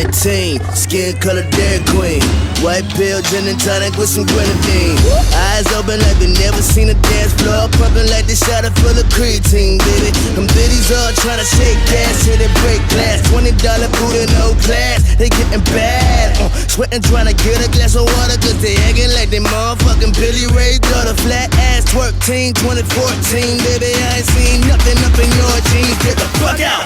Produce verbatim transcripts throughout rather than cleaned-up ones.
nineteen, skin color Dairy Queen. White pill, gin and tonic with some grenadine. Eyes open like they never seen a dance floor. Pumping like they shot it full of creatine, baby. Them biddies all tryna shake gas, hit it break glass. Twenty dollar Buddha, no class. They getting bad. Uh, sweating tryna get a glass of water, cause they acting like they motherfucking Billy Ray daughter. Flat ass twerk team, twenty fourteen, baby. I ain't seen nothing up in your jeans. Get the fuck out.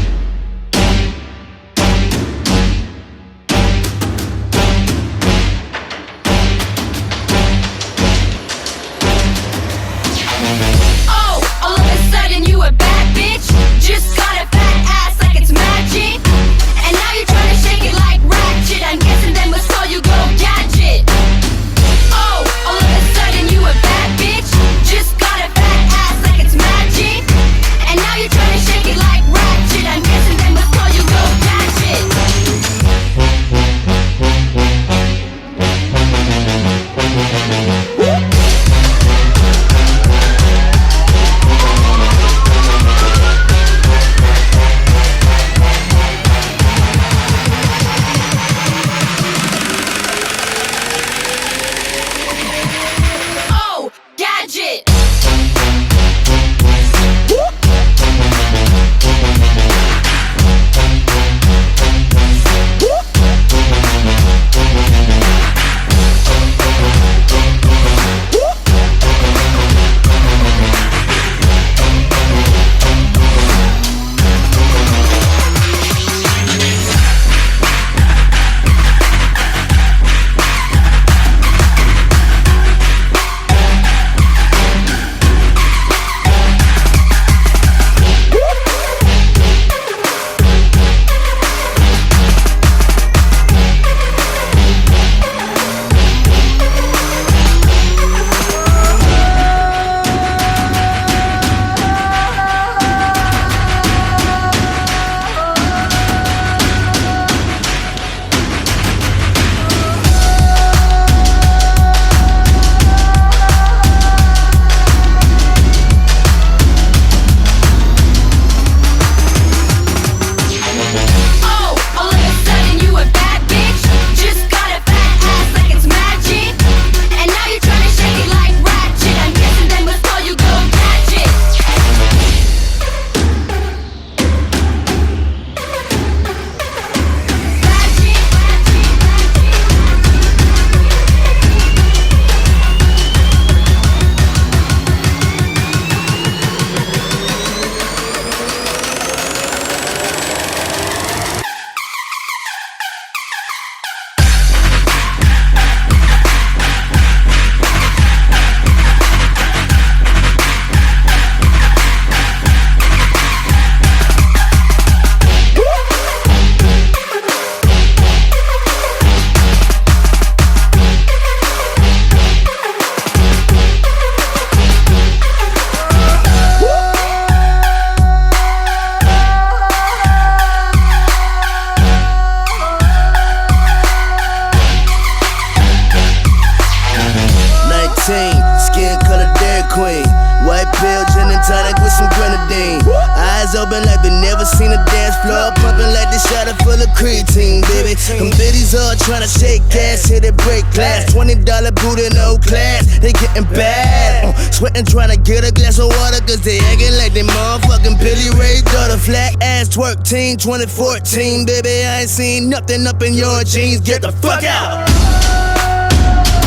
Just got a fat ass like it's magic. And now you're trying to shake it like ratchet. I'm guessing they must call you Go Gadget. Oh, all of a sudden you a bad bitch. Just got a fat ass like it's magic. And now you're trying to shake it like ratchet. I'm guessing they must call you Go Gadget. Skin color Dairy Queen. White pill, gin and tonic with some grenadine. Eyes open like they never seen a dance floor. Pumping like they shot it full of creatine, baby. Them biddies all tryna shake gas, hit it break glass. Twenty dollar Buddha, no class. They getting bad. Uh, sweating tryna get a glass of water, cause they acting like they motherfucking Billy Ray daughter. Flat ass twerk team, twenty fourteen, baby. I ain't seen nothing up in your jeans. Get the fuck out.